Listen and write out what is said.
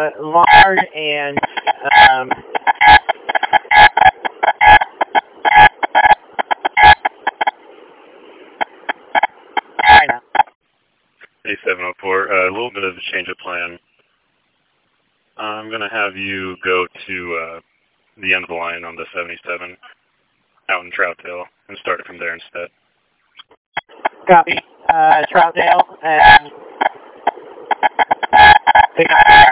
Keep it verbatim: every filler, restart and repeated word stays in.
uh, Lard and um, China. A seven oh four, uh, a little bit of a change of plan. I'm going to have you go to uh, the end of the line on the seventy-seven out in Troutdale and start it from there instead. Copy. Uh, Troutdale and pick up